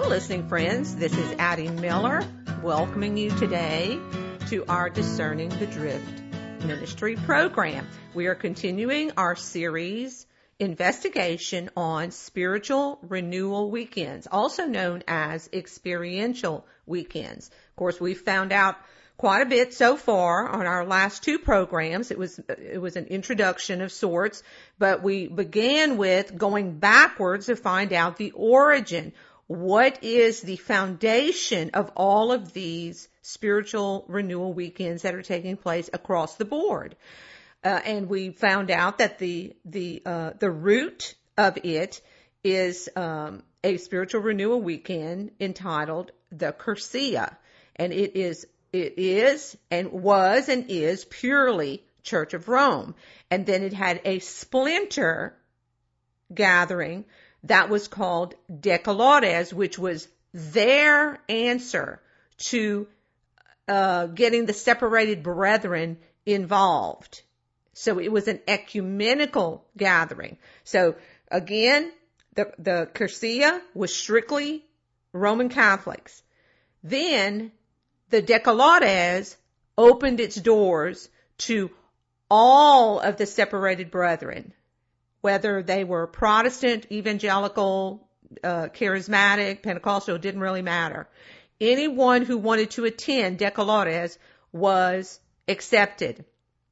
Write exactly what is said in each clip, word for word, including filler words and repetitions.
listening, friends. This is Addie Miller welcoming you today to our Discerning the Drift Ministry program. We are continuing our series investigation on spiritual renewal weekends, also known as experiential weekends. Of course, we've found out quite a bit so far on our last two programs. It was it was an introduction of sorts, but we began with going backwards to find out the origin. What is the foundation of all of these spiritual renewal weekends that are taking place across the board? Uh, and we found out that the the uh, the root of it is um, a spiritual renewal weekend entitled the Cursillo, and it is it is and was and is purely Church of Rome. And then it had a splinter gathering that was called Decalotes, which was their answer to uh, getting the separated brethren involved. So it was an ecumenical gathering. So again, the, the Cursillo was strictly Roman Catholics. Then the Decalotes opened its doors to all of the separated brethren, whether they were Protestant, evangelical, uh, charismatic, Pentecostal, it didn't really matter. Anyone who wanted to attend Decalotes was accepted.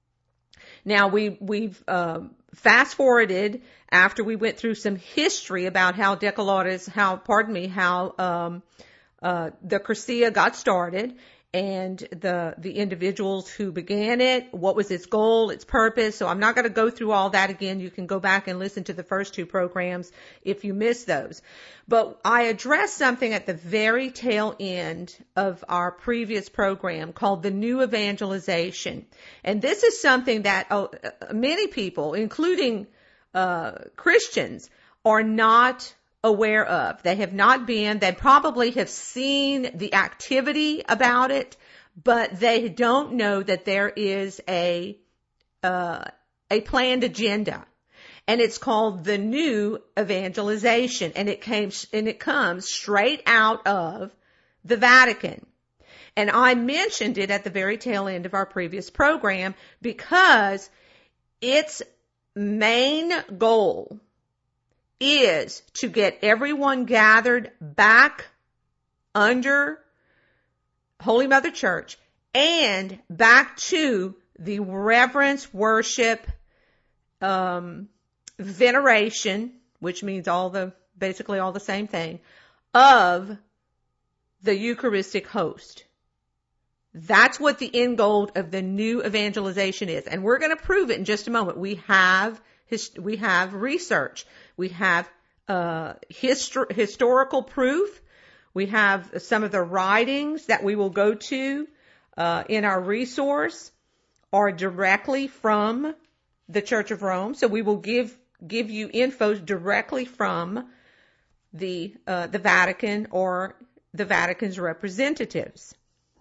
Now we, we've, um, fast forwarded after we went through some history about how Decalotes, how, pardon me, how, um, uh, the Cursillo got started, and the, the individuals who began it, what was its goal, its purpose. So I'm not going to go through all that again. You can go back and listen to the first two programs if you missed those. But I addressed something at the very tail end of our previous program called the New Evangelization. And this is something that uh, many people, including uh, Christians, are not aware of. They have not been, they probably have seen the activity about it, but they don't know that there is a, uh, a planned agenda. And it's called the New Evangelization. And it came, and it comes straight out of the Vatican. And I mentioned it at the very tail end of our previous program because its main goal is to get everyone gathered back under Holy Mother Church and back to the reverence, worship, um, veneration, which means all the, basically all the same thing, of the Eucharistic host. That's what the end goal of the New Evangelization is. And we're going to prove it in just a moment. We have his, we have research. We have uh, histor- historical proof. We have some of the writings that we will go to uh, in our resource are directly from the Church of Rome. So we will give give you info directly from the uh, the Vatican or the Vatican's representatives.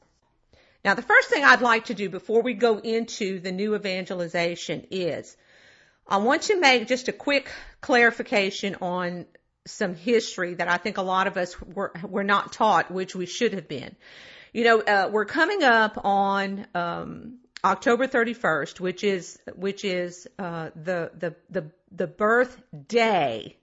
Now, the first thing I'd like to do before we go into the New Evangelization is I want to make just a quick clarification on some history that I think a lot of us were, were not taught, which we should have been. You know, uh, we're coming up on, um, October thirty-first, which is, which is, uh, the, the, the, the birthday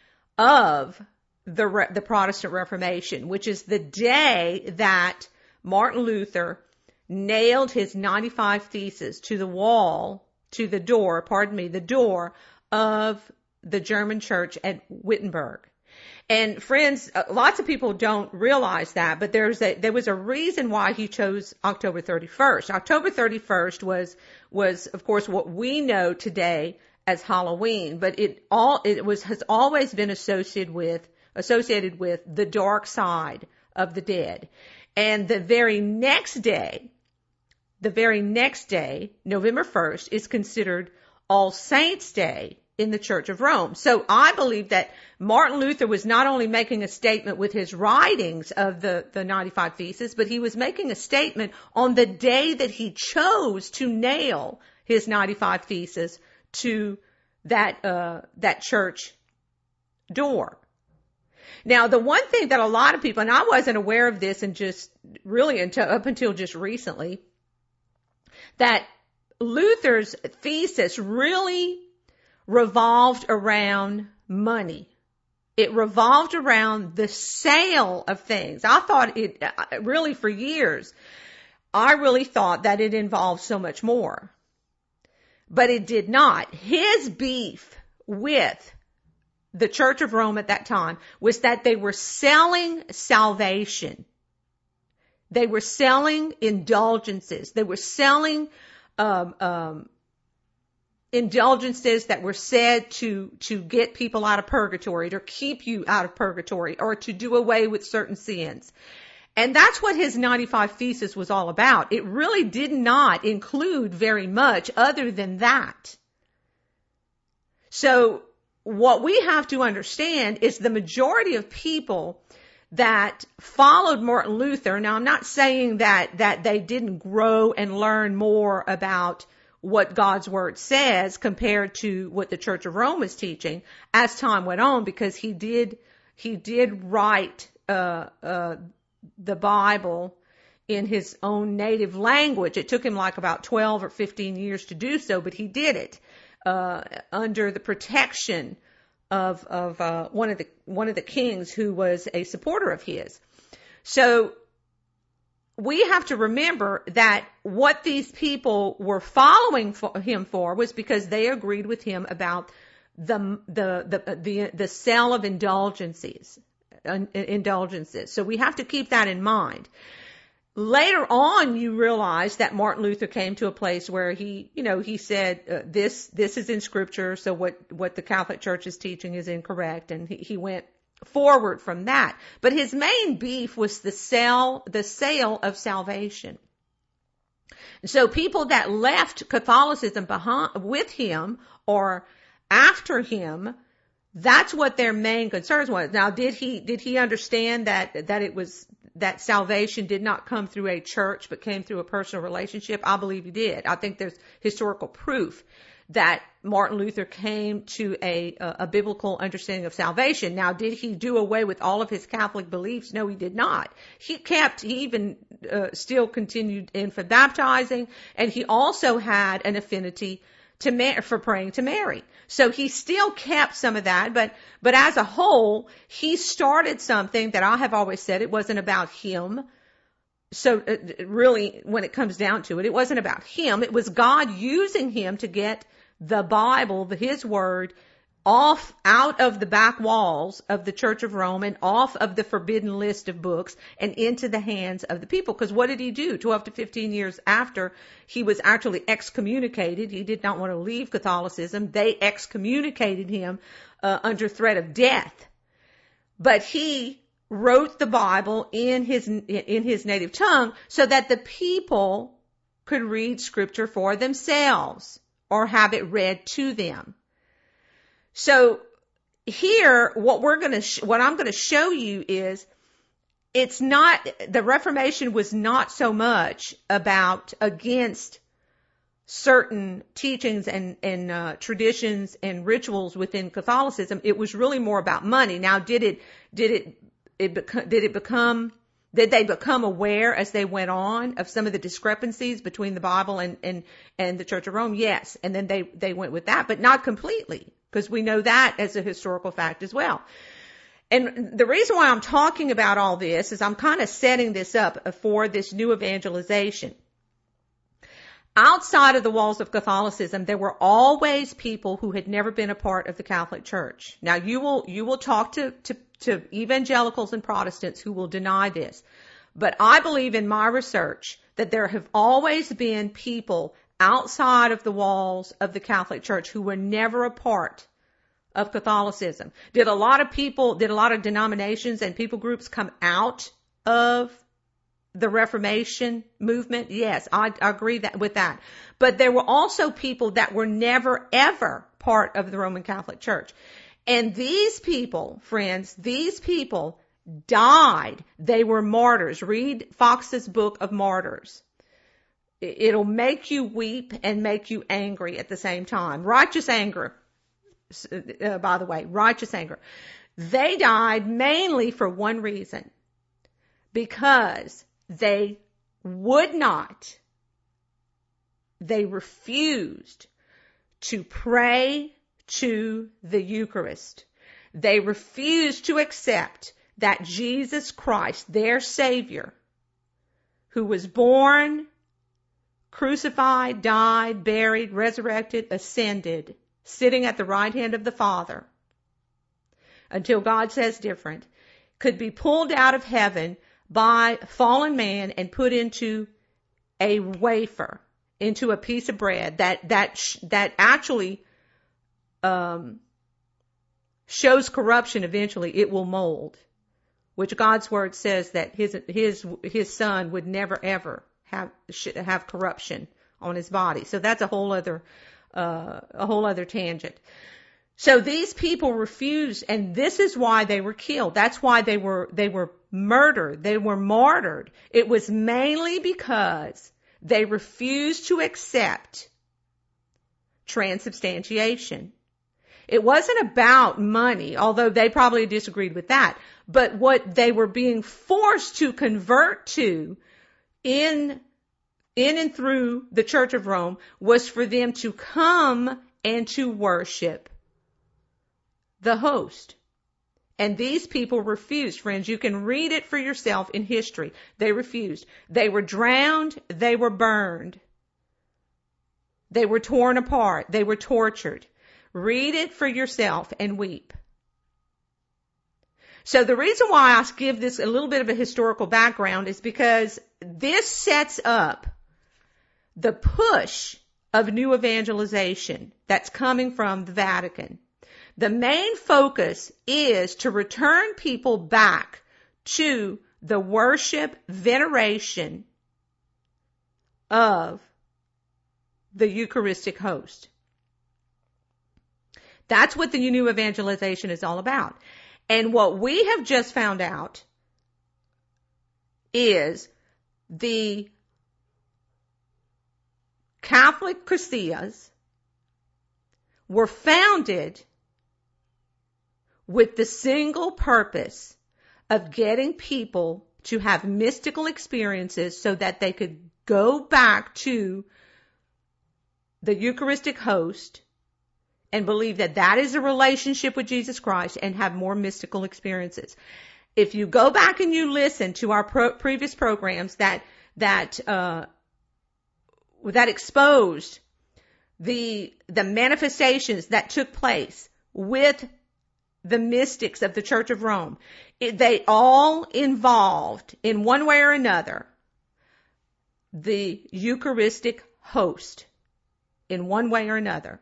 of the, Re- the Protestant Reformation, which is the day that Martin Luther nailed his ninety-five Theses to the wall to the door, pardon me, the door of the German church at Wittenberg. And friends, lots of people don't realize that, but there's a, there was a reason why he chose October thirty-first. October thirty-first was, was of course what we know today as Halloween, but it all, it was, has always been associated with, associated with the dark side of the dead. And the very next day, the very next day, November first, is considered All Saints' Day in the Church of Rome. So I believe that Martin Luther was not only making a statement with his writings of the, the ninety-five Theses, but he was making a statement on the day that he chose to nail his ninety-five Theses to that, uh, that church door. Now, the one thing that a lot of people, and I wasn't aware of this and just really until, up until just recently, that Luther's thesis really revolved around money. It revolved around the sale of things. I thought it, really for years, I really thought that it involved so much more. But it did not. His beef with the Church of Rome at that time was that they were selling salvation. They were selling indulgences. They were selling um, um, indulgences that were said to to get people out of purgatory, to keep you out of purgatory, or to do away with certain sins. And that's what his ninety-five Thesis was all about. It really did not include very much other than that. So what we have to understand is the majority of people that followed Martin Luther. Now, I'm not saying that, that they didn't grow and learn more about what God's word says compared to what the Church of Rome was teaching as time went on, because he did, he did write, uh, uh, the Bible in his own native language. It took him like about twelve or fifteen years to do so, but he did it, uh, under the protection of, of, uh, one of the, one of the kings who was a supporter of his. So we have to remember that what these people were following for him for was because they agreed with him about the, the, the, the, the sale of indulgences, indulgences. So we have to keep that in mind. Later on, you realize that Martin Luther came to a place where he, you know, he said, uh, this, this is in scripture. So what, what the Catholic Church is teaching is incorrect. And he, he went forward from that. But his main beef was the sale, the sale of salvation. So people that left Catholicism behind, with him or after him, that's what their main concerns was. Now, did he, did he understand that, that it was, that salvation did not come through a church, but came through a personal relationship? I believe he did. I think there's historical proof that Martin Luther came to a, a, a biblical understanding of salvation. Now, did he do away with all of his Catholic beliefs? No, he did not. He kept, he even uh, still continued in for baptizing, and he also had an affinity to ma- for praying to Mary. So he still kept some of that, but, but as a whole, he started something that I have always said it wasn't about him. So uh, really, when it comes down to it, it wasn't about him. It was God using him to get the Bible, the, his word, off, out of the back walls of the Church of Rome and off of the forbidden list of books and into the hands of the people. Because what did he do? twelve to fifteen years after he was actually excommunicated, he did not want to leave Catholicism. They excommunicated him uh, under threat of death. But he wrote the Bible in his, in his native tongue so that the people could read scripture for themselves or have it read to them. So here, what we're going to, sh- what I'm going to show you is it's not, the Reformation was not so much about against certain teachings and, and, uh, traditions and rituals within Catholicism. It was really more about money. Now, did it, did it, it beco- did it become, did they become aware as they went on of some of the discrepancies between the Bible and, and, and the Church of Rome? Yes. And then they, they went with that, but not completely, because we know that as a historical fact as well. And the reason why I'm talking about all this is I'm kind of setting this up for this new evangelization. Outside of the walls of Catholicism, there were always people who had never been a part of the Catholic Church. Now, you will, you will talk to, to, to evangelicals and Protestants who will deny this. But I believe in my research that there have always been people outside of the walls of the Catholic Church who were never a part of Catholicism. Did a lot of people, did a lot of denominations and people groups come out of the Reformation movement? Yes, I, I agree that with that. But there were also people that were never ever part of the Roman Catholic Church. And these people, friends, these people died. They were martyrs. Read Fox's Book of Martyrs. It'll make you weep and make you angry at the same time. Righteous anger, uh, by the way, righteous anger. They died mainly for one reason, because they would not, they refused to pray to the Eucharist. They refused to accept that Jesus Christ, their Savior, who was born, crucified, died, buried, resurrected, ascended, sitting at the right hand of the Father, until God says different, could be pulled out of heaven by fallen man and put into a wafer, into a piece of bread that that that actually um, shows corruption. Eventually, it will mold, which God's word says that his his his son would never ever have have corruption on his body. So that's a whole other uh, a whole other tangent. So these people refused, and this is why they were killed. That's why they were they were murdered. They were martyred. It was mainly because they refused to accept transubstantiation. It wasn't about money, although they probably disagreed with that. But what they were being forced to convert to in, in and through the Church of Rome was for them to come and to worship the host. And these people refused, friends. You can read it for yourself in history. They refused. They were drowned. They were burned. They were torn apart. They were tortured. Read it for yourself and weep. So the reason why I give this a little bit of a historical background is because this sets up the push of new evangelization that's coming from the Vatican. The main focus is to return people back to the worship, veneration of the Eucharistic host. That's what the new evangelization is all about. And what we have just found out is the Catholic Christias were founded with the single purpose of getting people to have mystical experiences so that they could go back to the Eucharistic host and believe that that is a relationship with Jesus Christ and have more mystical experiences. If you go back and you listen to our pro- previous programs that that uh, that exposed the the manifestations that took place with the mystics of the Church of Rome, it, they all involved, in one way or another, the Eucharistic host, in one way or another.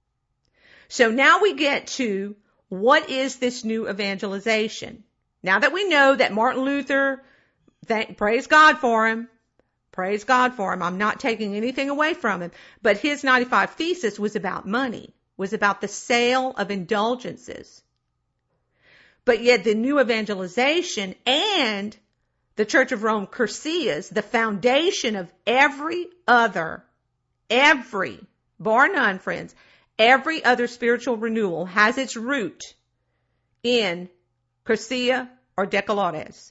So now we get to, what is this new evangelization? Now that we know that Martin Luther, thank, praise God for him, praise God for him, I'm not taking anything away from him, but his ninety-five Thesis was about money, was about the sale of indulgences. But yet the new evangelization and the Church of Rome Cursias, the foundation of every other, every, bar none, friends, every other spiritual renewal has its root in Cursia or Decalotes.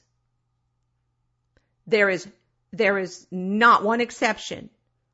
There is, there is not one exception.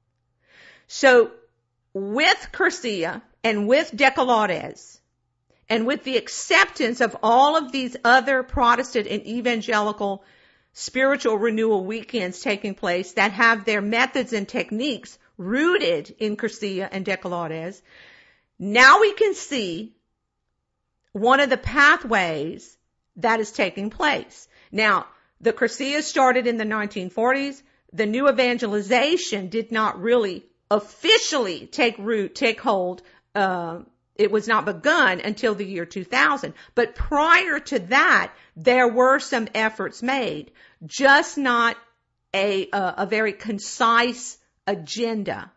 So with Cursia and with Decalotes, and with the acceptance of all of these other Protestant and evangelical spiritual renewal weekends taking place that have their methods and techniques rooted in Cursia and Decalotes, now we can see one of the pathways that is taking place. Now, the Cursias started in the nineteen forties. The new evangelization did not really officially take root, take hold, uh, it was not begun until the year two thousand. But prior to that, there were some efforts made, just not a, a, a very concise agenda.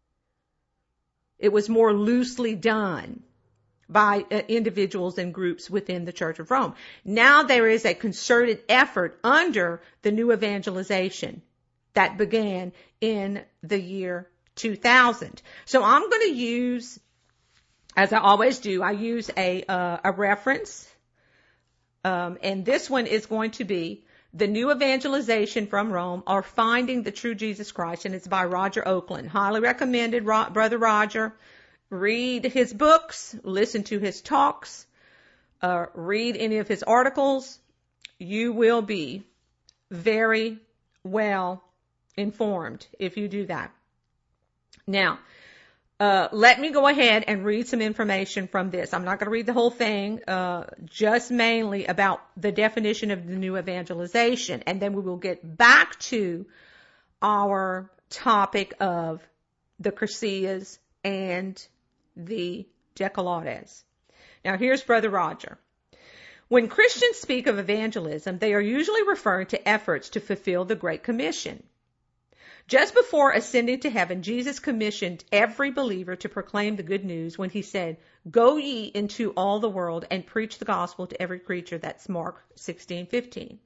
It was more loosely done by uh, individuals and groups within the Church of Rome. Now there is a concerted effort under the new evangelization that began in the year two thousand. So I'm going to use, as I always do, I use a uh, a reference Um, and this one is going to be The New Evangelization from Rome, or Finding the True Jesus Christ, and it's by Roger Oakland. Highly recommended, Ro- Brother Roger. Read his books, listen to his talks, uh, read any of his articles. You will be very well informed if you do that. Now, uh, let me go ahead and read some information from this. I'm not going to read the whole thing, uh, just mainly about the definition of the new evangelization. And then we will get back to our topic of the Cursillas and the Decalogues. Now, here's Brother Roger. When Christians speak of evangelism, they are usually referring to efforts to fulfill the Great Commission. Just before ascending to heaven, Jesus commissioned every believer to proclaim the good news when he said, "Go ye into all the world and preach the gospel to every creature." That's Mark sixteen fifteen.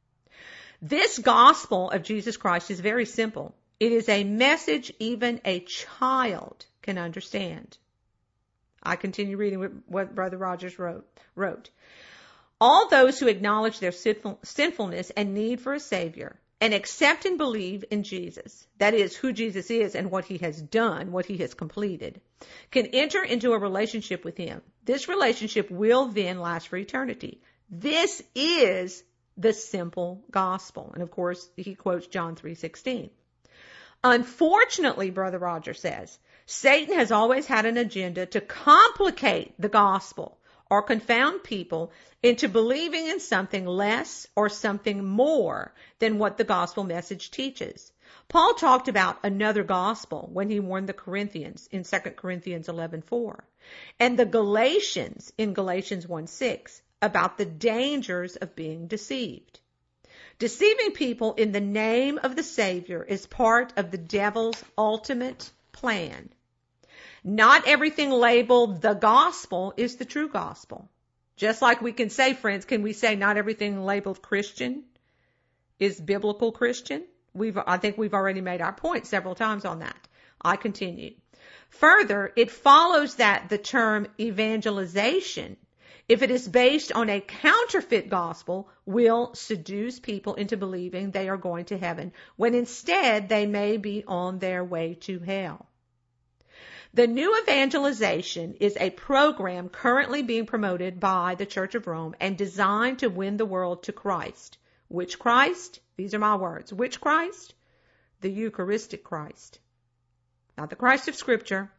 This gospel of Jesus Christ is very simple. It is a message even a child can understand. I continue reading what Brother Rogers wrote. wrote. All those who acknowledge their sinful, sinfulness and need for a Savior, and accept and believe in Jesus, that is, who Jesus is and what he has done, what he has completed, can enter into a relationship with him. This relationship will then last for eternity. This is the simple gospel. And of course, he quotes John three sixteen. Unfortunately, Brother Roger says, Satan has always had an agenda to complicate the gospel or confound people into believing in something less or something more than what the gospel message teaches. Paul talked about another gospel when he warned the Corinthians in Second Corinthians eleven four, and the Galatians in Galatians one six about the dangers of being deceived. Deceiving people in the name of the Savior is part of the devil's ultimate plan. Not everything labeled the gospel is the true gospel. Just like we can say, friends, can we say not everything labeled Christian is biblical Christian? We've, I think we've already made our point several times on that. I continue. Further, it follows that the term evangelization, if it is based on a counterfeit gospel, will seduce people into believing they are going to heaven, when instead they may be on their way to hell. The new evangelization is a program currently being promoted by the Church of Rome and designed to win the world to Christ. Which Christ? These are my words. Which Christ? The Eucharistic Christ. Not the Christ of Scripture,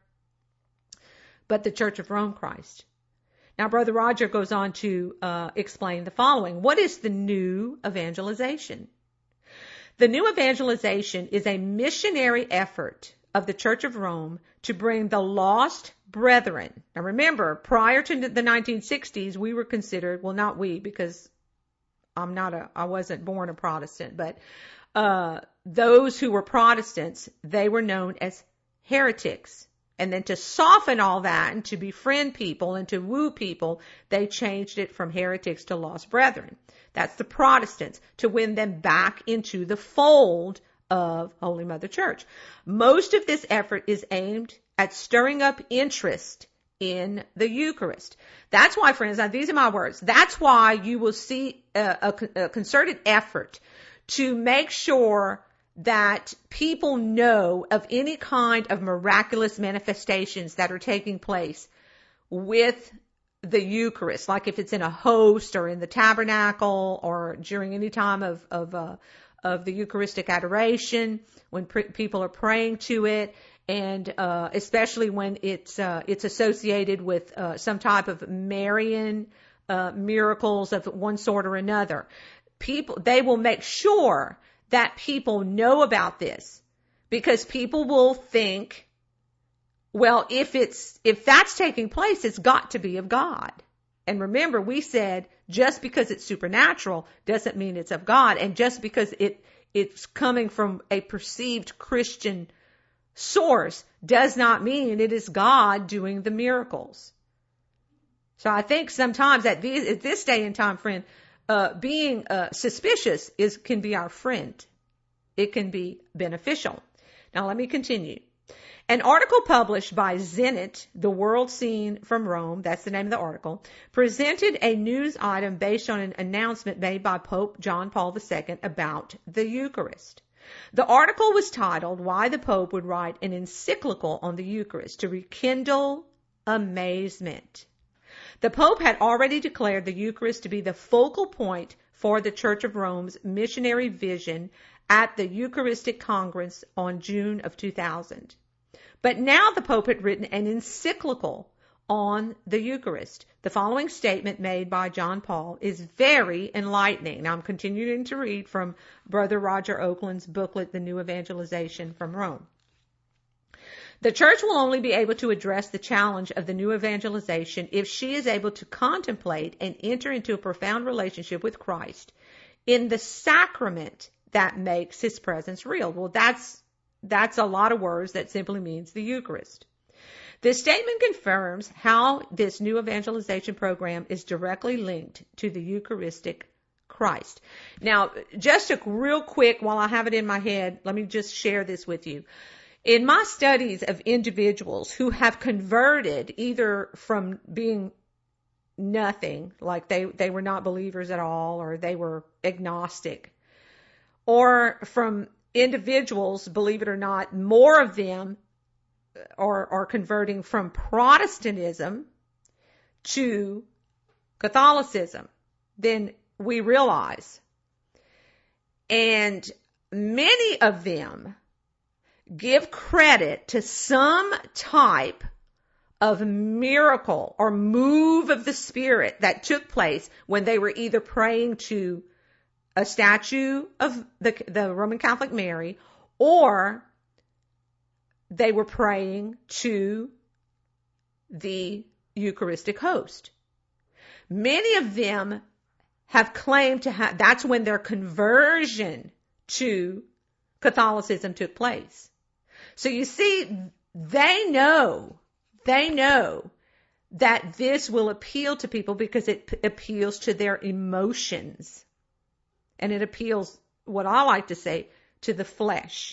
but the Church of Rome Christ. Now, Brother Roger goes on to uh, explain the following. What is the new evangelization? The new evangelization is a missionary effort of the Church of Rome to bring the lost brethren. Now remember, prior to the nineteen sixties, we were considered, well, not we, because I'm not a, I wasn't born a Protestant, but uh, those who were Protestants, they were known as heretics. And then to soften all that and to befriend people and to woo people, they changed it from heretics to lost brethren. That's the Protestants, to win them back into the fold of Holy Mother Church. Most of this effort is aimed at stirring up interest in the Eucharist. That's why, friends, now these are my words. That's why you will see a, a, a concerted effort to make sure that people know of any kind of miraculous manifestations that are taking place with the Eucharist, like if it's in a host or in the tabernacle or during any time of, of, uh, of the Eucharistic adoration, when pr- people are praying to it, and uh, especially when it's uh, it's associated with uh, some type of Marian uh, miracles of one sort or another. People, they will make sure that people know about this, because people will think, well, if it's if that's taking place, it's got to be of God. And remember, we said just because it's supernatural doesn't mean it's of God. And just because it it's coming from a perceived Christian source does not mean it is God doing the miracles. So I think sometimes at, the, at this day and time, friend, uh, being uh, suspicious is can be our friend. It can be beneficial. Now let me continue. An article published by Zenit, The World Seen from Rome, that's the name of the article, presented a news item based on an announcement made by Pope John Paul the Second about the Eucharist. The article was titled, Why the Pope Would Write an Encyclical on the Eucharist to Rekindle Amazement. The Pope had already declared the Eucharist to be the focal point for the Church of Rome's missionary vision at the Eucharistic Congress on June of two thousand. But now the Pope had written an encyclical on the Eucharist. The following statement made by John Paul is very enlightening. Now I'm continuing to read from Brother Roger Oakland's booklet, The New Evangelization from Rome. The Church will only be able to address the challenge of the new evangelization if she is able to contemplate and enter into a profound relationship with Christ in the sacrament that makes his presence real. Well, that's That's a lot of words that simply means the Eucharist. This statement confirms how this new evangelization program is directly linked to the Eucharistic Christ. Now, just a real quick, while I have it in my head, let me just share this with you. In my studies of individuals who have converted either from being nothing, like they, they were not believers at all, or they were agnostic, or from individuals, believe it or not, more of them are, are converting from Protestantism to Catholicism than we realize. And many of them give credit to some type of miracle or move of the Spirit that took place when they were either praying to a statue of the, the Roman Catholic Mary, or they were praying to the Eucharistic host. Many of them have claimed to have, that's when their conversion to Catholicism took place. So you see, they know, they know that this will appeal to people because it p- appeals to their emotions. And it appeals, what I like to say, to the flesh.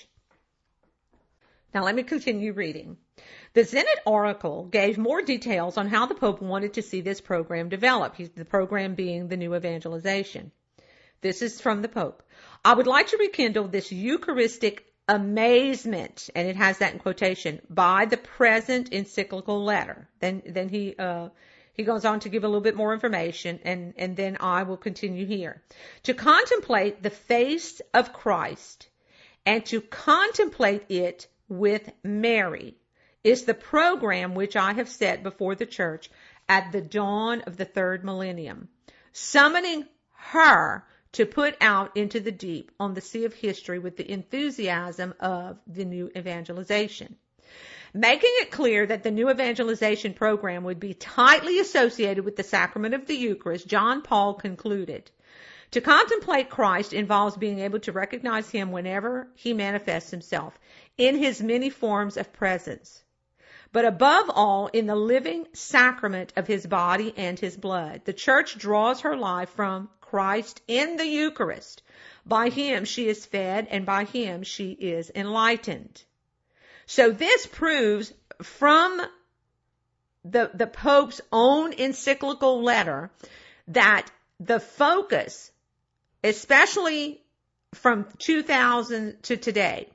Now let me continue reading. The Zenit article gave more details on how the Pope wanted to see this program develop. He's, the program being the new evangelization. This is from the Pope. I would like to rekindle this Eucharistic amazement, and it has that in quotation, by the present encyclical letter. Then, then he, uh, He goes on to give a little bit more information, and, and then I will continue here. To contemplate the face of Christ and to contemplate it with Mary is the program which I have set before the Church at the dawn of the third millennium, summoning her to put out into the deep on the sea of history with the enthusiasm of the new evangelization. Making it clear that the new evangelization program would be tightly associated with the sacrament of the Eucharist, John Paul concluded, to contemplate Christ involves being able to recognize him whenever he manifests himself in his many forms of presence, but above all in the living sacrament of his body and his blood. The Church draws her life from Christ in the Eucharist. By him she is fed, and by him she is enlightened. So this proves from the, the Pope's own encyclical letter that the focus, especially from two thousand to today,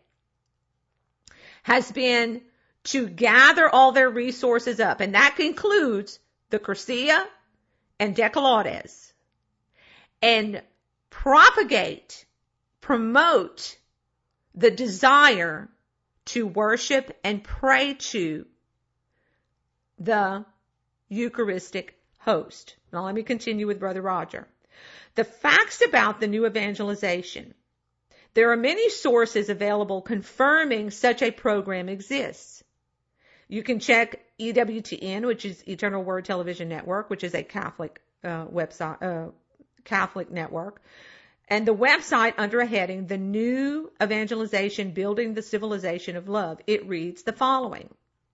has been to gather all their resources up. And that includes the Curcia and Decolaudes, and propagate, promote the desire to worship and pray to the Eucharistic host. Now let me continue with Brother Roger. The facts about the new evangelization. There are many sources available confirming such a program exists. You can check E W T N, which is Eternal Word Television Network, which is a Catholic uh, website, uh, Catholic network. And the website under a heading, The New Evangelization, Building the Civilization of Love. It reads the following.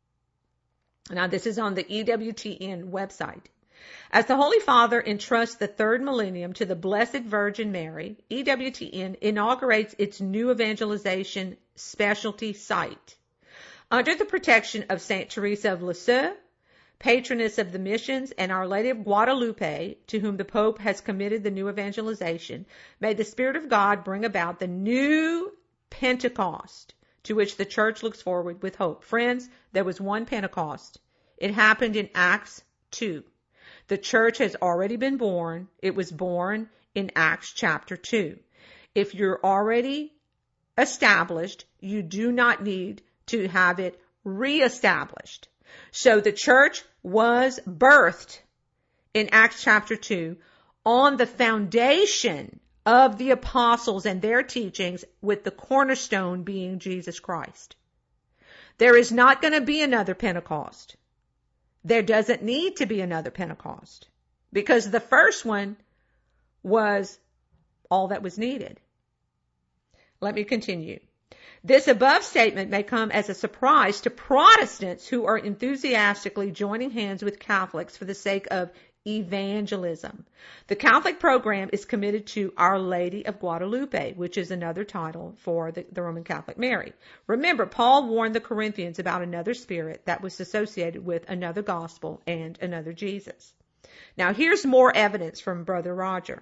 Now, this is on the E W T N website. As the Holy Father entrusts the third millennium to the Blessed Virgin Mary, E W T N inaugurates its new evangelization specialty site. Under the protection of Saint Teresa of Lisieux, patroness of the missions, and Our Lady of Guadalupe, to whom the Pope has committed the new evangelization, may the Spirit of God bring about the new Pentecost to which the church looks forward with hope. Friends, there was one Pentecost. It happened in Acts two. The church has already been born. It was born in Acts chapter two. If you're already established, you do not need to have it reestablished. So the church was birthed in Acts chapter two on the foundation of the apostles and their teachings, with the cornerstone being Jesus Christ. There is not going to be another Pentecost. There doesn't need to be another Pentecost, because the first one was all that was needed. Let me continue. This above statement may come as a surprise to Protestants who are enthusiastically joining hands with Catholics for the sake of evangelism. The Catholic program is committed to Our Lady of Guadalupe, which is another title for the, the Roman Catholic Mary. Remember, Paul warned the Corinthians about another spirit that was associated with another gospel and another Jesus. Now, here's more evidence from Brother Roger.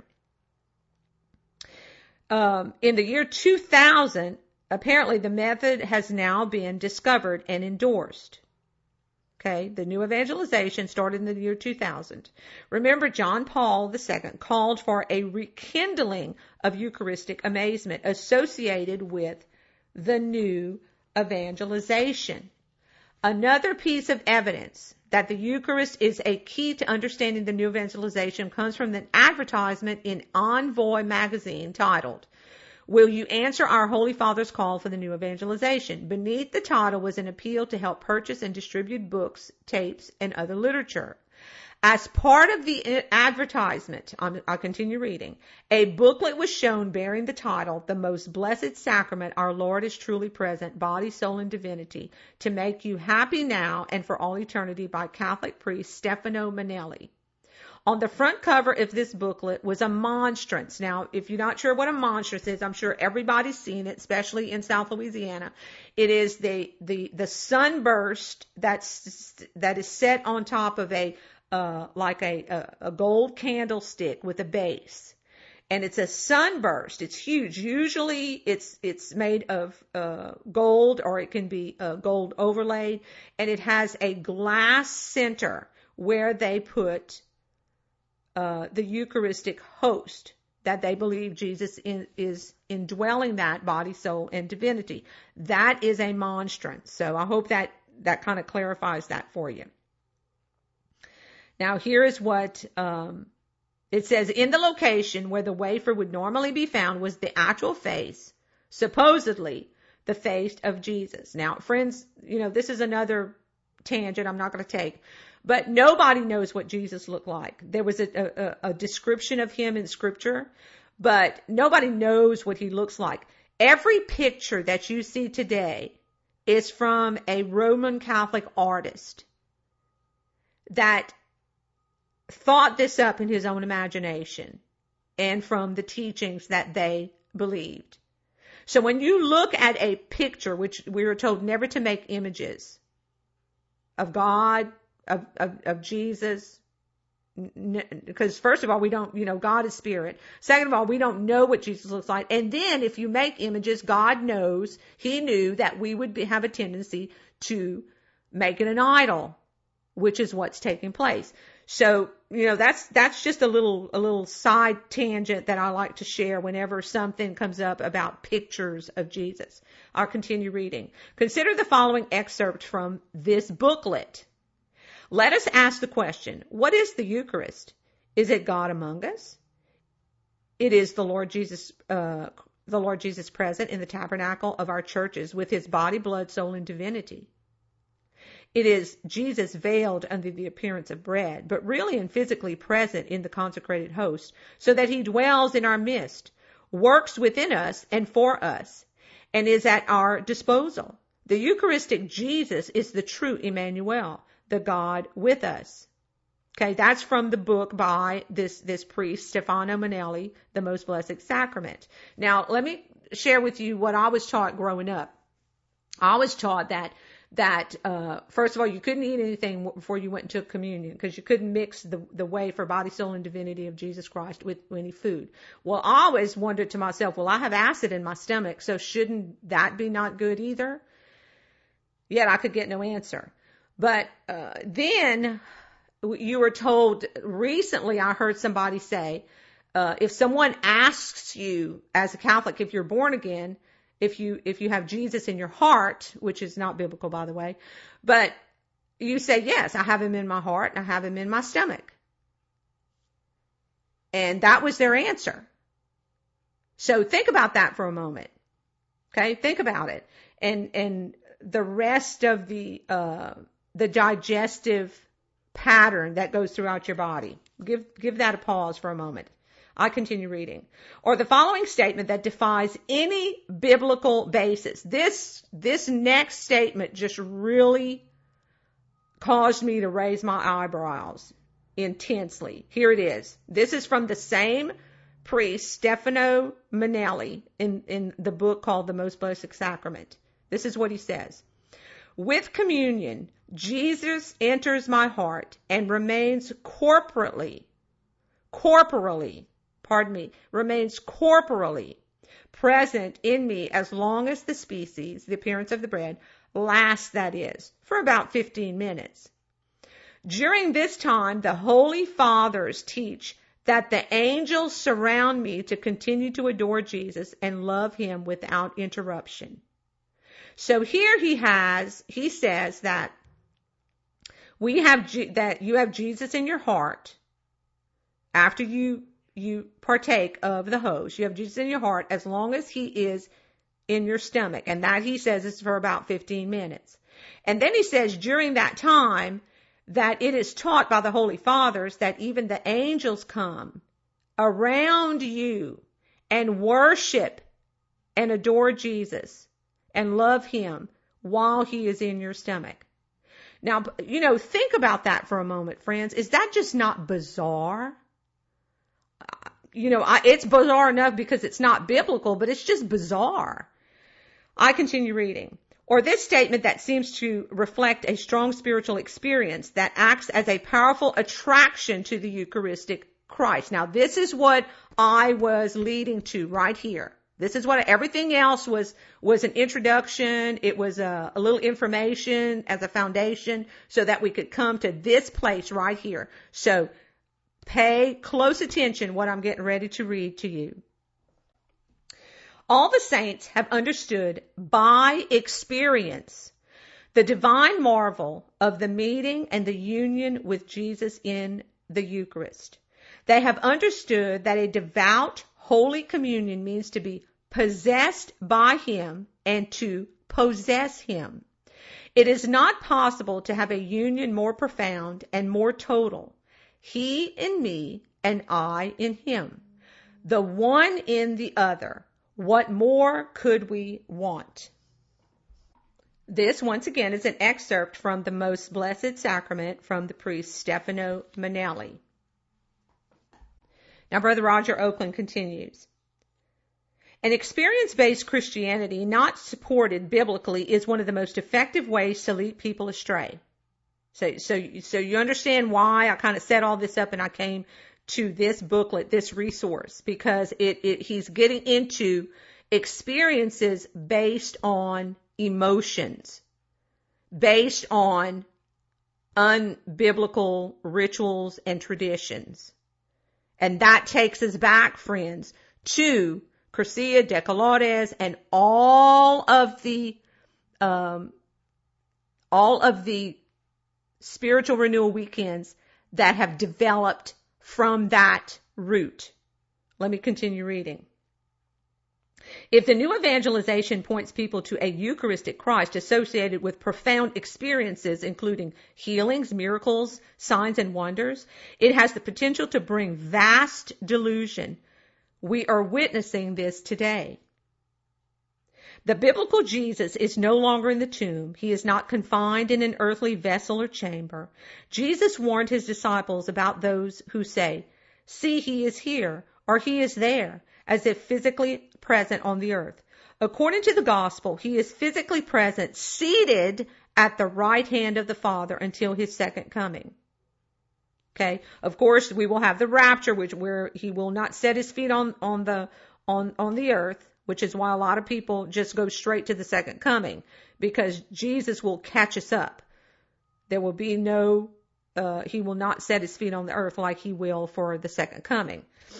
Um, in the year two thousand, apparently the method has now been discovered and endorsed. Okay, the new evangelization started in the year two thousand. Remember, John Paul the Second called for a rekindling of Eucharistic amazement associated with the new evangelization. Another piece of evidence that the Eucharist is a key to understanding the new evangelization comes from an advertisement in Envoy magazine titled, "Will you answer our Holy Father's call for the new evangelization?" Beneath the title was an appeal to help purchase and distribute books, tapes, and other literature. As part of the advertisement, I'll continue reading, a booklet was shown bearing the title, "The Most Blessed Sacrament, Our Lord is Truly Present, Body, Soul, and Divinity, to Make You Happy Now and for All Eternity," by Catholic priest Stefano Manelli. On the front cover of this booklet was a monstrance. Now, if you're not sure what a monstrance is, I'm sure everybody's seen it, especially in South Louisiana. It is the the the sunburst that's that is set on top of a uh like a a, a gold candlestick with a base, and it's a sunburst. It's huge. Usually, it's it's made of uh gold, or it can be uh, gold overlaid, and it has a glass center where they put Uh, the Eucharistic host that they believe Jesus in, is indwelling that body, soul, and divinity. That is a monstrance. So I hope that that kind of clarifies that for you. Now here is what um, it says. In the location where the wafer would normally be found was the actual face, supposedly the face of Jesus. Now, friends, you know, this is another tangent I'm not going to take. But nobody knows what Jesus looked like. There was a, a, a description of him in Scripture, but nobody knows what he looks like. Every picture that you see today is from a Roman Catholic artist that thought this up in his own imagination and from the teachings that they believed. So when you look at a picture, which we were told never to make images of God, Of, of, of Jesus, because first of all, we don't, you know, God is spirit. Second of all, we don't know what Jesus looks like. And then if you make images, God knows, he knew that we would be, have a tendency to make it an idol, which is what's taking place. So, you know, that's, that's just a little, a little side tangent that I like to share whenever something comes up about pictures of Jesus. I'll continue reading. Consider the following excerpt from this booklet. Let us ask the question, what is the Eucharist? Is it God among us? It is the Lord Jesus, uh, the Lord Jesus present in the tabernacle of our churches with his body, blood, soul, and divinity. It is Jesus veiled under the appearance of bread, but really and physically present in the consecrated host, so that he dwells in our midst, works within us and for us, and is at our disposal. The Eucharistic Jesus is the true Emmanuel, the God with us. Okay, that's from the book by this, this priest, Stefano Manelli, The Most Blessed Sacrament. Now, let me share with you what I was taught growing up. I was taught that that, uh, first of all, you couldn't eat anything before you went and took communion because you couldn't mix the, the wafer, body, soul, and divinity of Jesus Christ with any food. Well, I always wondered to myself, well, I have acid in my stomach, so shouldn't that be not good either? Yet I could get no answer. But uh, then you were told recently, I heard somebody say, uh, if someone asks you as a Catholic, if you're born again, if you if you have Jesus in your heart, which is not biblical, by the way, but you say, yes, I have him in my heart and I have him in my stomach. And that was their answer. So think about that for a moment. Okay, think about it. And and the rest of the uh, the digestive pattern that goes throughout your body. Give give that a pause for a moment. I continue reading. Or the following statement that defies any biblical basis. This this next statement just really caused me to raise my eyebrows intensely. Here it is. This is from the same priest, Stefano Manelli, in, in the book called The Most Blessed Sacrament. This is what he says. With communion, Jesus enters my heart and remains corporately, corporally, pardon me, remains corporally present in me as long as the species, the appearance of the bread, lasts, that is, for about fifteen minutes. During this time, the Holy Fathers teach that the angels surround me to continue to adore Jesus and love him without interruption. So here he has, he says that we have, that you have Jesus in your heart after you, you partake of the host. You have Jesus in your heart as long as he is in your stomach. And that, he says, is for about fifteen minutes. And then he says during that time that it is taught by the Holy Fathers that even the angels come around you and worship and adore Jesus and love him while he is in your stomach. Now, you know, think about that for a moment, friends. Is that just not bizarre? You know, I, it's bizarre enough because it's not biblical, but it's just bizarre. I continue reading. Or this statement that seems to reflect a strong spiritual experience that acts as a powerful attraction to the Eucharistic Christ. Now, this is what I was leading to right here. This is what everything else was, was an introduction. It was a, a little information as a foundation so that we could come to this place right here. So pay close attention what I'm getting ready to read to you. All the saints have understood by experience the divine marvel of the meeting and the union with Jesus in the Eucharist. They have understood that a devout Holy Communion means to be possessed by him and to possess him. It is not possible to have a union more profound and more total. He in me and I in him. The one in the other. What more could we want? This, once again, is an excerpt from the Most Blessed Sacrament from the priest Stefano Manelli. Now, Brother Roger Oakland continues. An experience-based Christianity not supported biblically is one of the most effective ways to lead people astray. So, so, so you understand why I kind of set all this up and I came to this booklet, this resource, because it, it he's getting into experiences based on emotions, based on unbiblical rituals and traditions. And that takes us back, friends, to Cursillo, Decolores, and all of the, um, all of the spiritual renewal weekends that have developed from that root. Let me continue reading. If the new evangelization points people to a Eucharistic Christ associated with profound experiences, including healings, miracles, signs, and wonders, it has the potential to bring vast delusion. We are witnessing this today. The biblical Jesus is no longer in the tomb. He is not confined in an earthly vessel or chamber. Jesus warned his disciples about those who say, "See, he is here," or "he is there," as if physically present on the earth. According to the gospel, he is physically present, seated at the right hand of the Father until his second coming. Okay. Of course, we will have the rapture, which where he will not set his feet on, on the, on, on the earth, which is why a lot of people just go straight to the second coming, because Jesus will catch us up. There will be no, uh, he will not set his feet on the earth like he will for the second coming.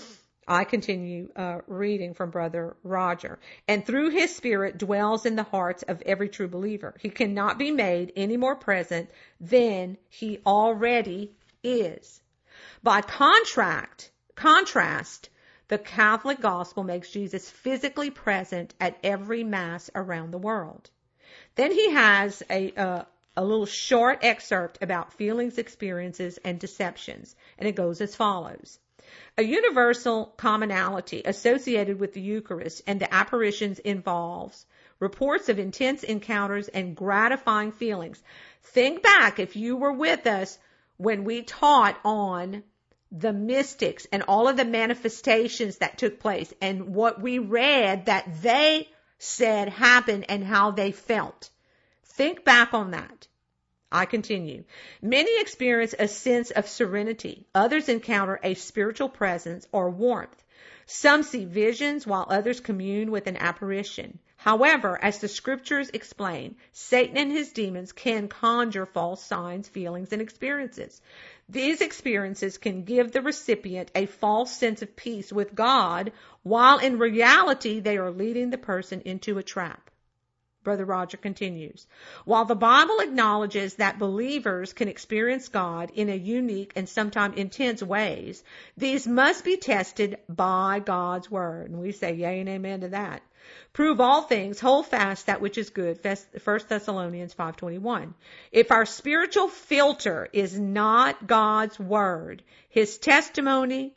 I continue uh, reading from Brother Roger. And through his Spirit dwells in the hearts of every true believer. He cannot be made any more present than he already is. By contract, contrast, the Catholic gospel makes Jesus physically present at every Mass around the world. Then he has a, uh, a little short excerpt about feelings, experiences, and deceptions. And it goes as follows. A universal commonality associated with the Eucharist and the apparitions involves reports of intense encounters and gratifying feelings. Think back, if you were with us when we taught on the mystics and all of the manifestations that took place and what we read that they said happened and how they felt. Think back on that. I continue. Many experience a sense of serenity. Others encounter a spiritual presence or warmth. Some see visions while others commune with an apparition. However, as the scriptures explain, Satan and his demons can conjure false signs, feelings, and experiences. These experiences can give the recipient a false sense of peace with God, while in reality they are leading the person into a trap. Brother Roger continues. While the Bible acknowledges that believers can experience God in a unique and sometimes intense ways, these must be tested by God's word. And we say yay and amen to that. Prove all things, hold fast that which is good. First Thessalonians five twenty-one. If our spiritual filter is not God's word, his testimony,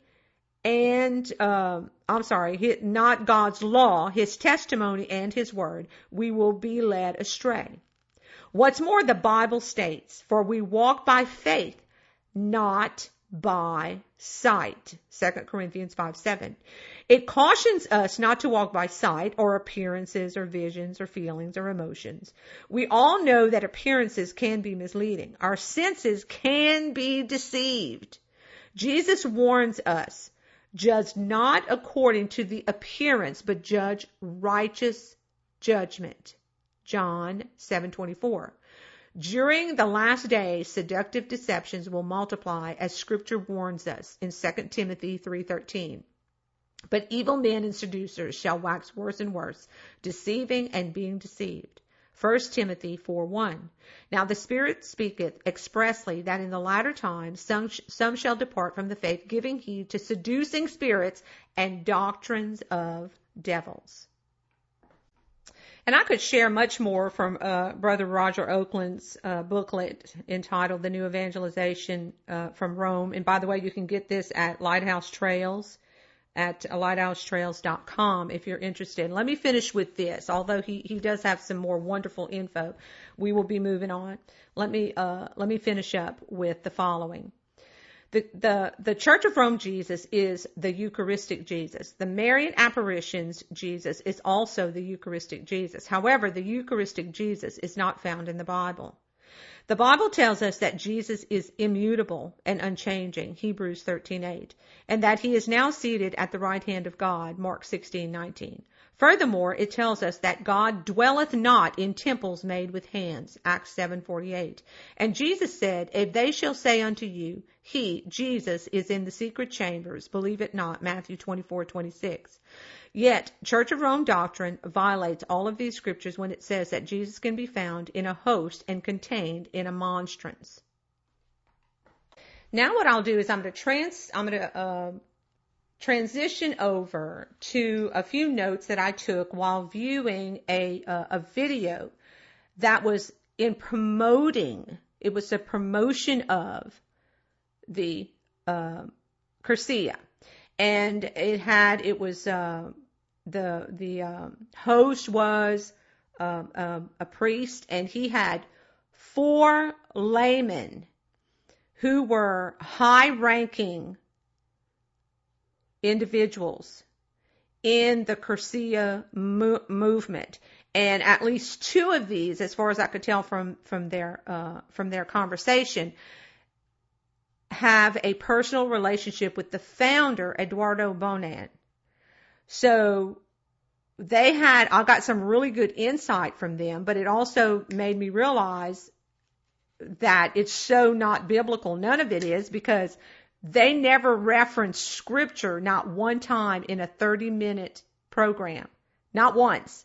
and, uh, I'm sorry, not God's law, his testimony and his word, we will be led astray. What's more, the Bible states, for we walk by faith, not by sight. Second Corinthians five seven. It cautions us not to walk by sight or appearances or visions or feelings or emotions. We all know that appearances can be misleading. Our senses can be deceived. Jesus warns us, judge not according to the appearance, but judge righteous judgment. John seven twenty-four. During the last days, seductive deceptions will multiply, as Scripture warns us in Second Timothy three thirteen. But evil men and seducers shall wax worse and worse, deceiving and being deceived. First Timothy four one. Now the Spirit speaketh expressly that in the latter times some, some shall depart from the faith, giving heed to seducing spirits and doctrines of devils. And I could share much more from uh, Brother Roger Oakland's uh, booklet entitled The New Evangelization uh, from Rome. And by the way, you can get this at Lighthouse Trails, at lighthouse trails dot com if you're interested. Let me finish with this. Although he, he does have some more wonderful info, we will be moving on. Let me uh, let me finish up with the following. The, the, the Church of Rome Jesus is the Eucharistic Jesus. The Marian apparitions Jesus is also the Eucharistic Jesus. However, the Eucharistic Jesus is not found in the Bible. The Bible tells us that Jesus is immutable and unchanging, Hebrews thirteen eight, and that he is now seated at the right hand of God, Mark sixteen nineteen. Furthermore, it tells us that God dwelleth not in temples made with hands, Acts seven forty-eight. And Jesus said, if they shall say unto you, he, Jesus, is in the secret chambers, believe it not, Matthew twenty-four twenty-six. Yet, Church of Rome doctrine violates all of these scriptures when it says that Jesus can be found in a host and contained in a monstrance. Now what I'll do is I'm going to trans, I'm going to, uh, transition over to a few notes that I took while viewing a, uh, a video that was in promoting, it was a promotion of the, uh, Cursillo. And it had, it was, uh, the, the, um, host was, uh, um, a priest, and he had four laymen who were high-ranking individuals in the Cursillo mo- movement. And at least two of these, as far as I could tell from, from their, uh, from their conversation, have a personal relationship with the founder, Eduardo Bonan. So they had, I got some really good insight from them, but it also made me realize that it's so not biblical. None of it is, because they never referenced scripture, not one time in a thirty minute program. Not once.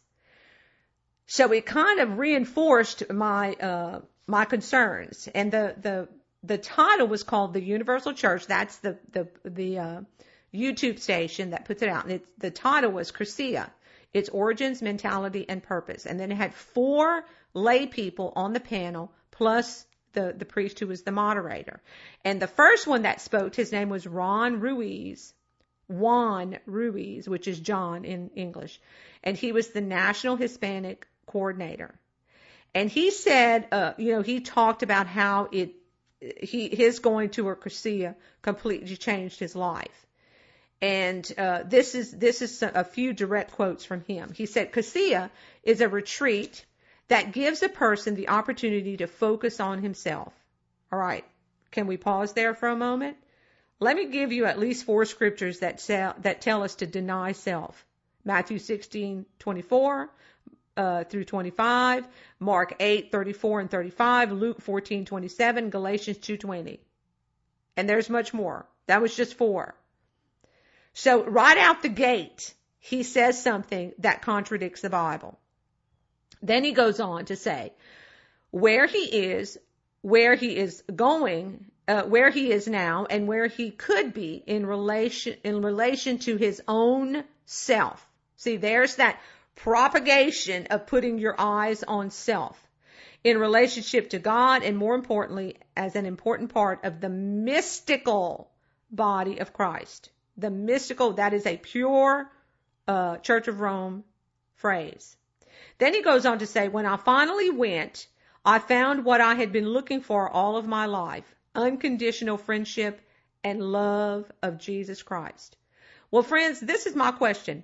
So it kind of reinforced my, uh, my concerns. And the, the, the title was called The Universal Church. That's the, the, the, uh, YouTube station that puts it out. And it's, the title was Cursillo, Its Origins, Mentality, and Purpose. And then it had four lay people on the panel, plus the, the priest who was the moderator. And the first one that spoke, his name was Ron Ruiz. Juan Ruiz, which is John in English. And he was the National Hispanic Coordinator. And he said, uh, you know, he talked about how it, he, his going to a Cursillo completely changed his life. And, uh, this is, this is a few direct quotes from him. He said, Cursillo is a retreat that gives a person the opportunity to focus on himself. All right. Can we pause there for a moment? Let me give you at least four scriptures that sell, that tell us to deny self. Matthew sixteen twenty-four uh, through twenty-five, Mark eight thirty-four and thirty-five, Luke fourteen twenty-seven, Galatians two twenty. And there's much more. That was just four. So right out the gate, he says something that contradicts the Bible. Then he goes on to say, where he is, where he is going, uh, where he is now, and where he could be in relation, in relation to his own self. See, there's that propagation of putting your eyes on self in relationship to God, and more importantly, as an important part of the mystical body of Christ. The mystical, that is a pure uh, Church of Rome phrase. Then he goes on to say, when I finally went, I found what I had been looking for all of my life, unconditional friendship and love of Jesus Christ. Well, friends, this is my question.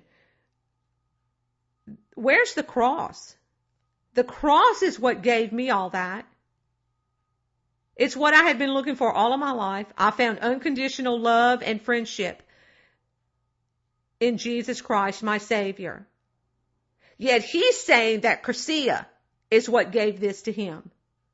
Where's the cross? The cross is what gave me all that. It's what I had been looking for all of my life. I found unconditional love and friendship in Jesus Christ, my Savior. Yet he's saying that Cursillo is what gave this to him.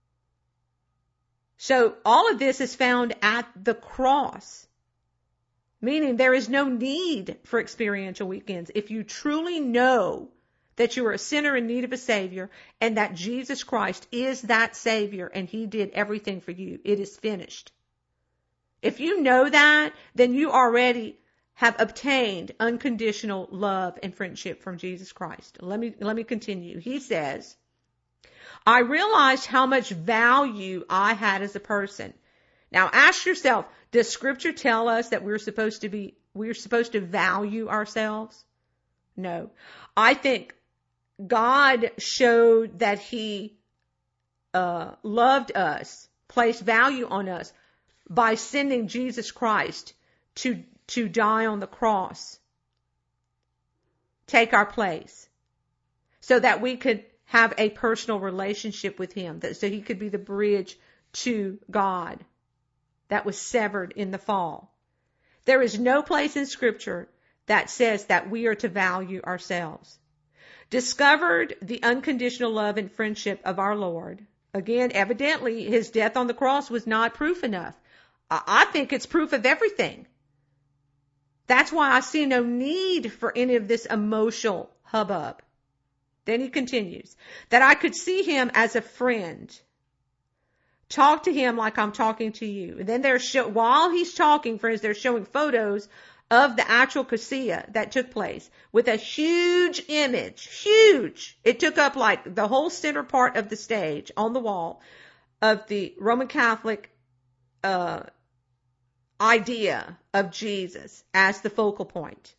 So all of this is found at the cross, meaning there is no need for experiential weekends. If you truly know that you are a sinner in need of a Savior and that Jesus Christ is that Savior and he did everything for you, it is finished. If you know that, then you already have obtained unconditional love and friendship from Jesus Christ. Let me, let me continue. He says, I realized how much value I had as a person. Now ask yourself, does scripture tell us that we're supposed to be, we're supposed to value ourselves? No. I think God showed that he, uh, loved us, placed value on us by sending Jesus Christ to to die on the cross, take our place, so that we could have a personal relationship with him, that so he could be the bridge to God that was severed in the fall. There is no place in scripture that says that we are to value ourselves. Discovered the unconditional love and friendship of our Lord. Again, evidently his death on the cross was not proof enough. I think it's proof of everything. That's why I see no need for any of this emotional hubbub. Then he continues, that I could see him as a friend. Talk to him like I'm talking to you. And then they're show, while he's talking, friends, they're showing photos of the actual Cursillo that took place with a huge image, huge. It took up like the whole center part of the stage on the wall of the Roman Catholic, uh, idea of Jesus as the focal point.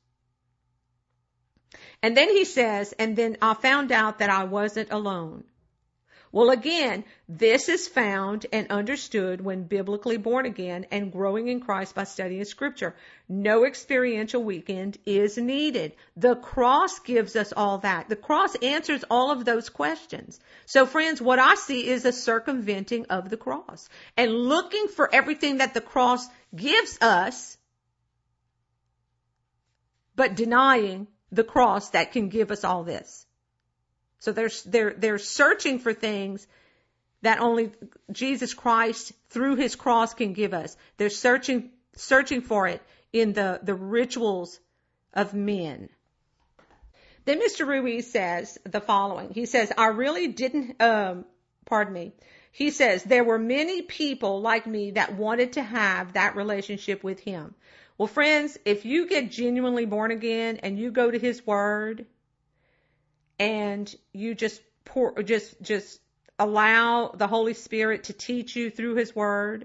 And then he says, and then I found out that I wasn't alone. Well, again, this is found and understood when biblically born again and growing in Christ by studying Scripture. No experiential weekend is needed. The cross gives us all that. The cross answers all of those questions. So, friends, what I see is a circumventing of the cross and looking for everything that the cross gives us, but denying the cross that can give us all this. So they're, they're, they're searching for things that only Jesus Christ through his cross can give us. They're searching, searching for it in the, the rituals of men. Then Mister Ruiz says the following. He says, I really didn't, um, pardon me. He says, there were many people like me that wanted to have that relationship with him. Well, friends, if you get genuinely born again and you go to his word, and you just pour, just, just allow the Holy Spirit to teach you through his word,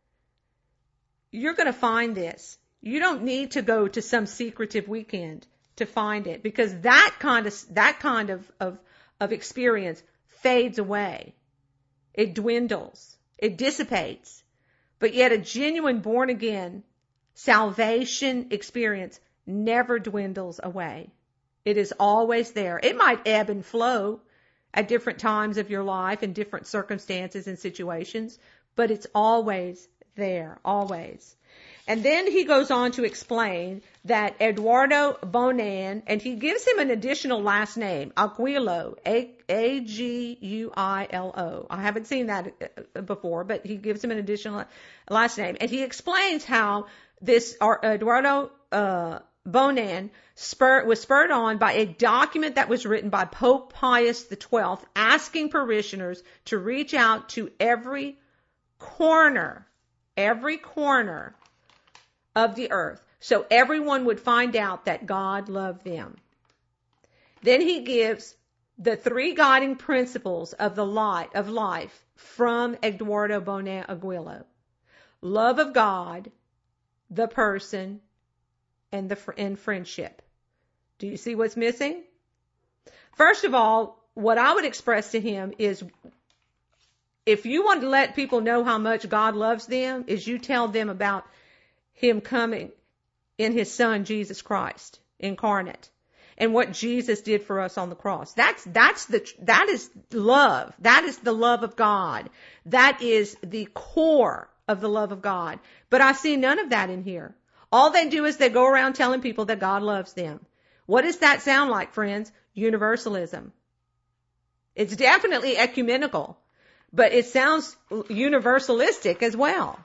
you're going to find this. You don't need to go to some secretive weekend to find it, because that kind of, that kind of, of, of experience fades away. It dwindles. It dissipates. But yet a genuine born again salvation experience never dwindles away. It is always there. It might ebb and flow at different times of your life in different circumstances and situations, but it's always there, always. And then he goes on to explain that Eduardo Bonan, and he gives him an additional last name, Aguilo, A G U I L O. I haven't seen that before, but he gives him an additional last name. And he explains how this Eduardo uh Bonan spur, was spurred on by a document that was written by Pope Pius the twelfth, asking parishioners to reach out to every corner, every corner of the earth, so everyone would find out that God loved them. Then he gives the three guiding principles of the light of life from Eduardo Bonan Aguilo: love of God, the person, and the and friendship. Do you see what's missing? First of all, what I would express to him is, if you want to let people know how much God loves them, is you tell them about him coming in his son, Jesus Christ, incarnate, and what Jesus did for us on the cross. That's, that's the, that is love. That is the love of God. That is the core of the love of God. But I see none of that in here. All they do is they go around telling people that God loves them. What does that sound like, friends? Universalism. It's definitely ecumenical, but it sounds universalistic as well.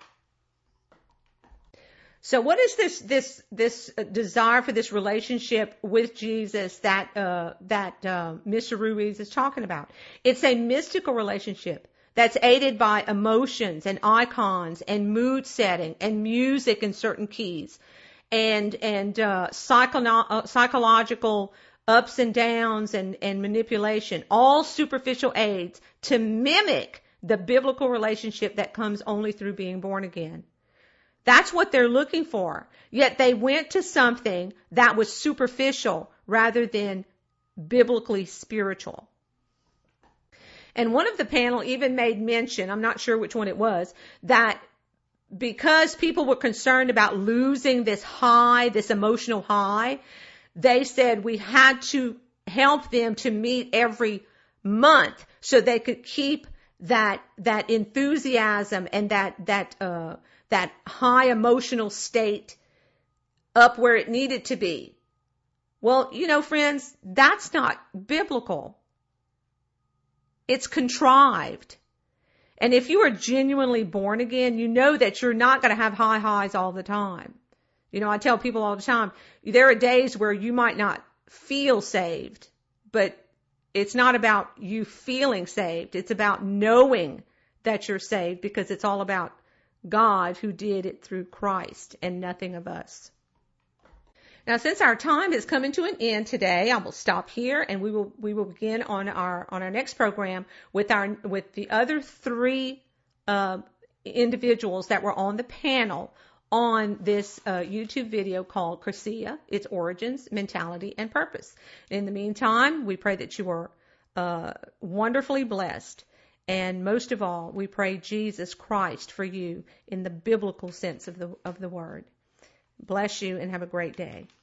So what is this, this, this desire for this relationship with Jesus that, uh, that, uh, Mister Ruiz is talking about? It's a mystical relationship that's aided by emotions and icons and mood setting and music in certain keys and, and, uh, psycho- uh, psychological ups and downs and, and manipulation, all superficial aids to mimic the biblical relationship that comes only through being born again. That's what they're looking for. Yet they went to something that was superficial rather than biblically spiritual. And one of the panel even made mention, I'm not sure which one it was, that because people were concerned about losing this high, this emotional high, they said we had to help them to meet every month so they could keep that, that enthusiasm and that, that, uh, that high emotional state up where it needed to be. Well, you know, friends, that's not biblical. It's contrived. And if you are genuinely born again, you know that you're not going to have high highs all the time. You know, I tell people all the time, there are days where you might not feel saved, but it's not about you feeling saved. It's about knowing that you're saved, because it's all about God who did it through Christ and nothing of us. Now, since our time is coming to an end today, I will stop here, and we will we will begin on our on our next program with our with the other three uh, individuals that were on the panel on this uh, YouTube video called Cursillo: Its Origins, Mentality, and Purpose. In the meantime, we pray that you are uh, wonderfully blessed. And most of all, we pray Jesus Christ for you in the biblical sense of the, of the word. Bless you and have a great day.